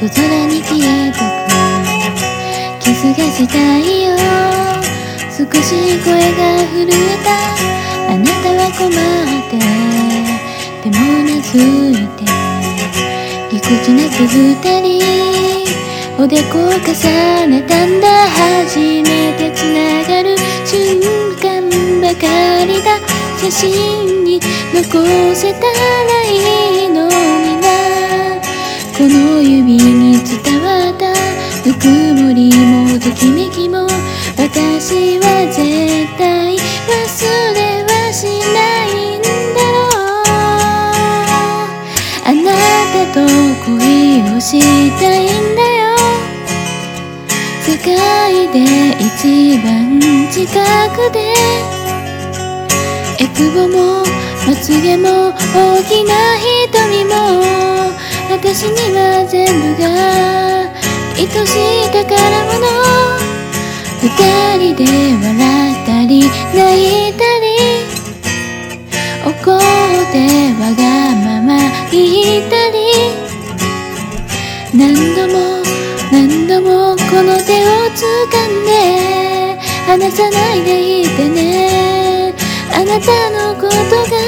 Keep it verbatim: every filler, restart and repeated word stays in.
空に消えてくキスがしたいよ。少し声が震えた。あなたは困ってでもうなずいて、ぎこちなく二人おでこを重ねたんだ。初めてつながる瞬間ばかりだ。写真に残せたらいいのにな。この指に伝わったぬくもりもときめきも、私は絶対忘れはしないんだろう。あなたと恋をしたいんだよ。世界で一番近くで、えくぼもまつげも大きな瞳も、私には全部が愛しい宝物。二人で笑ったり泣いたり、怒ってわがまま言ったり、何度も何度もこの手を掴んで離さないでいてね。あなたのことが